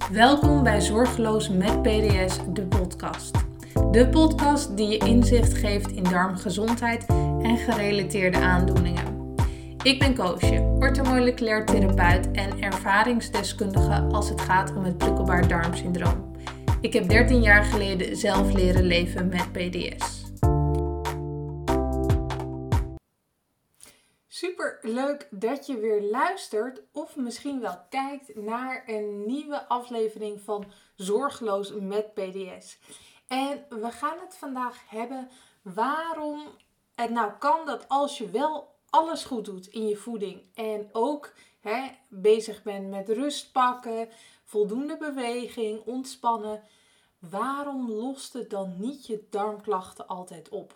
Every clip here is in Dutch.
Welkom bij Zorgeloos met PDS, de podcast. De podcast die je inzicht geeft in darmgezondheid en gerelateerde aandoeningen. Ik ben Koosje, orthomoleculair therapeut en ervaringsdeskundige als het gaat om het prikkelbaar darmsyndroom. Ik heb 13 jaar geleden zelf leren leven met PDS. Super leuk dat je weer luistert of misschien wel kijkt naar een nieuwe aflevering van Zorgeloos met PDS. En we gaan het vandaag hebben waarom het nou kan dat als je wel alles goed doet in je voeding en ook bezig bent met rust pakken, voldoende beweging, ontspannen, waarom lost het dan niet je darmklachten altijd op?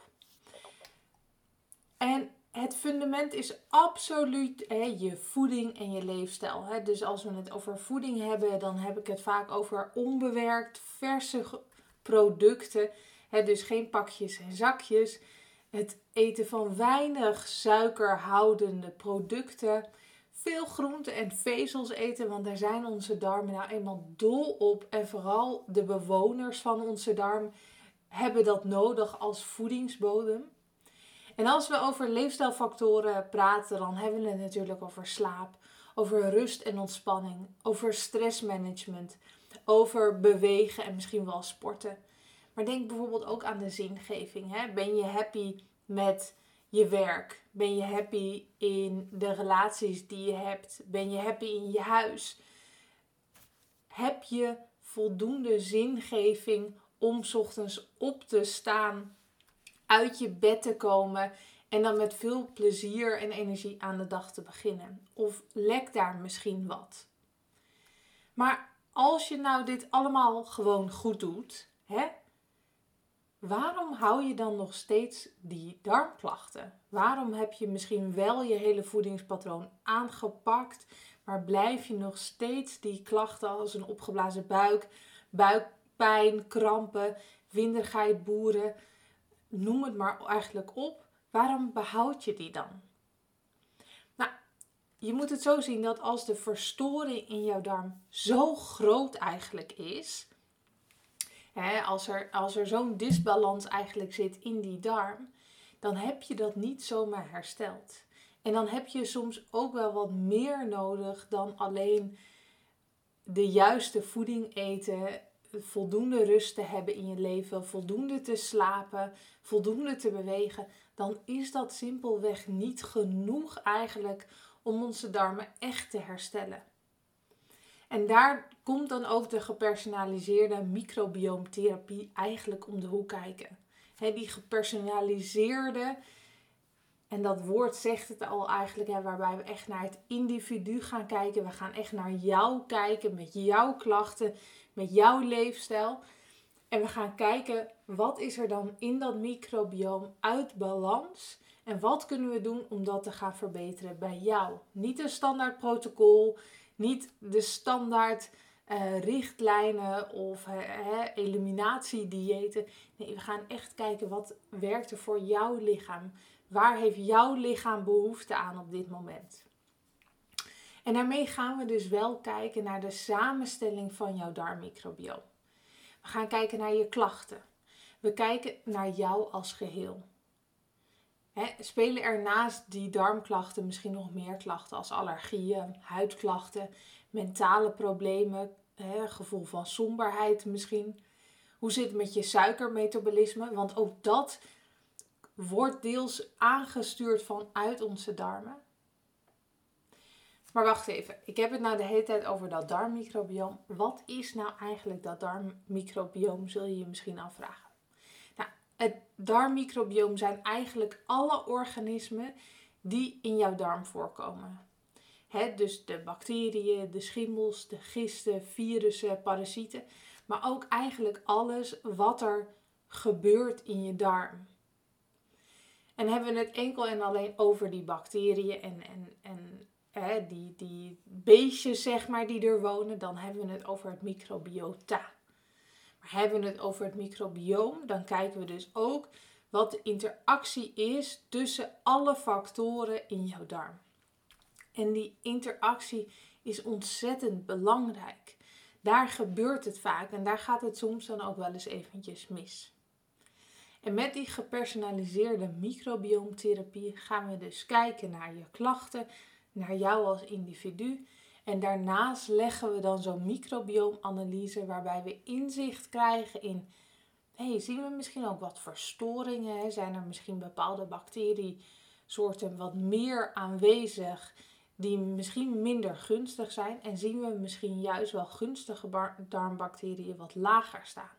En het fundament is absoluut je voeding en je leefstijl. Dus als we het over voeding hebben, dan heb ik het vaak over onbewerkt, verse producten. Dus geen pakjes en zakjes. Het eten van weinig suikerhoudende producten. Veel groenten en vezels eten, want daar zijn onze darmen nou eenmaal dol op. En vooral de bewoners van onze darm hebben dat nodig als voedingsbodem. En als we over leefstijlfactoren praten, dan hebben we het natuurlijk over slaap, over rust en ontspanning, over stressmanagement, over bewegen en misschien wel sporten. Maar denk bijvoorbeeld ook aan de zingeving. Ben je happy met je werk? Ben je happy in de relaties die je hebt? Ben je happy in je huis? Heb je voldoende zingeving om 's ochtends op te staan, uit je bed te komen en dan met veel plezier en energie aan de dag te beginnen? Of lekt daar misschien wat? Maar als je nou dit allemaal gewoon goed doet, waarom hou je dan nog steeds die darmklachten? Waarom heb je misschien wel je hele voedingspatroon aangepakt, maar blijf je nog steeds die klachten als een opgeblazen buik, buikpijn, krampen, winderigheid, boeren, noem het maar eigenlijk op. Waarom behoud je die dan? Nou, je moet het zo zien dat als de verstoring in jouw darm zo groot eigenlijk is, als er zo'n disbalans eigenlijk zit in die darm, dan heb je dat niet zomaar hersteld. En dan heb je soms ook wel wat meer nodig dan alleen de juiste voeding eten, voldoende rust te hebben in je leven, voldoende te slapen, voldoende te bewegen. Dan is dat simpelweg niet genoeg eigenlijk om onze darmen echt te herstellen. En daar komt dan ook de gepersonaliseerde microbioomtherapie eigenlijk om de hoek kijken. Die gepersonaliseerde, en dat woord zegt het al eigenlijk, waarbij we echt naar het individu gaan kijken. We gaan echt naar jou kijken met jouw klachten, met jouw leefstijl. En we gaan kijken, wat is er dan in dat microbioom uit balans? En wat kunnen we doen om dat te gaan verbeteren bij jou? Niet een standaard protocol, niet de standaard richtlijnen of eliminatiediëten. Nee, we gaan echt kijken, wat werkt er voor jouw lichaam? Waar heeft jouw lichaam behoefte aan op dit moment? En daarmee gaan we dus wel kijken naar de samenstelling van jouw darmmicrobioom. We gaan kijken naar je klachten. We kijken naar jou als geheel. Spelen er naast die darmklachten misschien nog meer klachten als allergieën, huidklachten, mentale problemen, gevoel van somberheid misschien? Hoe zit het met je suikermetabolisme? Want ook dat wordt deels aangestuurd vanuit onze darmen. Maar wacht even, ik heb het nou de hele tijd over dat darmmicrobioom. Wat is nou eigenlijk dat darmmicrobioom, zul je je misschien afvragen. Nou, het darmmicrobioom zijn eigenlijk alle organismen die in jouw darm voorkomen. Dus de bacteriën, de schimmels, de gisten, virussen, parasieten. Maar ook eigenlijk alles wat er gebeurt in je darm. En hebben we het enkel en alleen over die bacteriën en die beestjes zeg maar die er wonen, dan hebben we het over het microbiota. Maar hebben we het over het microbioom, dan kijken we dus ook wat de interactie is tussen alle factoren in jouw darm. En die interactie is ontzettend belangrijk. Daar gebeurt het vaak en daar gaat het soms dan ook wel eens eventjes mis. En met die gepersonaliseerde microbioomtherapie gaan we dus kijken naar je klachten, naar jou als individu. En daarnaast leggen we dan zo'n microbioomanalyse waarbij we inzicht krijgen in, zien we misschien ook wat verstoringen? Zijn er misschien bepaalde bacteriesoorten wat meer aanwezig die misschien minder gunstig zijn? En zien we misschien juist wel gunstige darmbacteriën wat lager staan?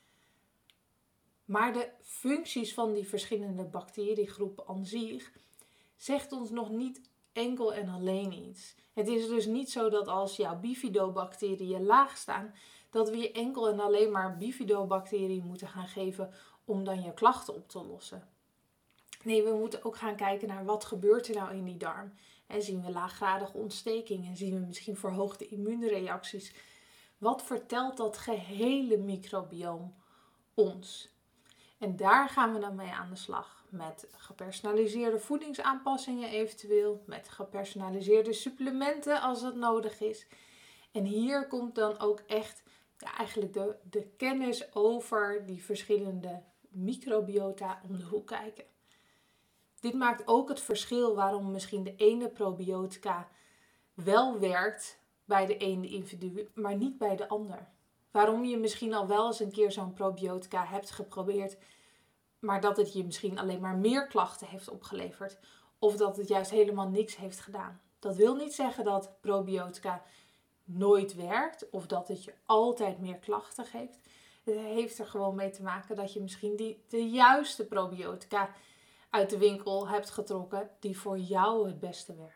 Maar de functies van die verschillende bacteriegroepen aan zich zegt ons nog niet enkel en alleen iets. Het is dus niet zo dat als jouw bifidobacteriën laag staan, dat we je enkel en alleen maar bifidobacteriën moeten gaan geven om dan je klachten op te lossen. Nee, we moeten ook gaan kijken naar wat gebeurt er nou in die darm. En zien we laaggradige ontstekingen? Zien we misschien verhoogde immuunreacties? Wat vertelt dat gehele microbioom ons? En daar gaan we dan mee aan de slag. Met gepersonaliseerde voedingsaanpassingen eventueel. Met gepersonaliseerde supplementen als dat nodig is. En hier komt dan ook echt eigenlijk de kennis over die verschillende microbiota om de hoek kijken. Dit maakt ook het verschil waarom misschien de ene probiotica wel werkt bij de ene individu, maar niet bij de ander. Waarom je misschien al wel eens een keer zo'n probiotica hebt geprobeerd, maar dat het je misschien alleen maar meer klachten heeft opgeleverd. Of dat het juist helemaal niks heeft gedaan. Dat wil niet zeggen dat probiotica nooit werkt of dat het je altijd meer klachten geeft. Het heeft er gewoon mee te maken dat je misschien de juiste probiotica uit de winkel hebt getrokken die voor jou het beste werkt.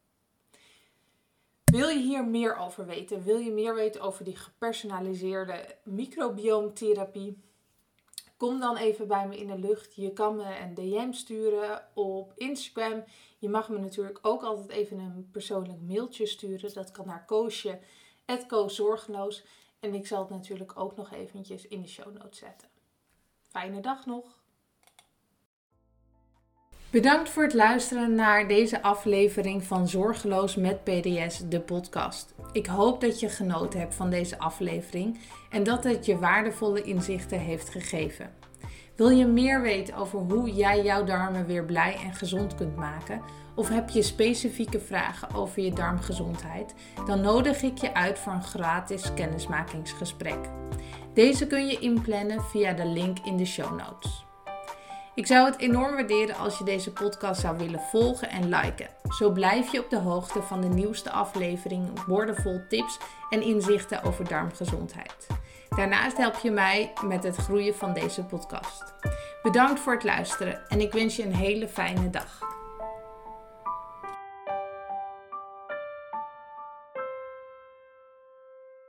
Wil je hier meer over weten? Wil je meer weten over die gepersonaliseerde microbioomtherapie? Kom dan even bij me in de lucht. Je kan me een DM sturen op Instagram. Je mag me natuurlijk ook altijd even een persoonlijk mailtje sturen. Dat kan naar koosje@koosZorgeloos. En ik zal het natuurlijk ook nog eventjes in de show notes zetten. Fijne dag nog! Bedankt voor het luisteren naar deze aflevering van Zorgeloos met PDS, de podcast. Ik hoop dat je genoten hebt van deze aflevering en dat het je waardevolle inzichten heeft gegeven. Wil je meer weten over hoe jij jouw darmen weer blij en gezond kunt maken? Of heb je specifieke vragen over je darmgezondheid? Dan nodig ik je uit voor een gratis kennismakingsgesprek. Deze kun je inplannen via de link in de show notes. Ik zou het enorm waarderen als je deze podcast zou willen volgen en liken. Zo blijf je op de hoogte van de nieuwste aflevering, woordenvol tips en inzichten over darmgezondheid. Daarnaast help je mij met het groeien van deze podcast. Bedankt voor het luisteren en ik wens je een hele fijne dag.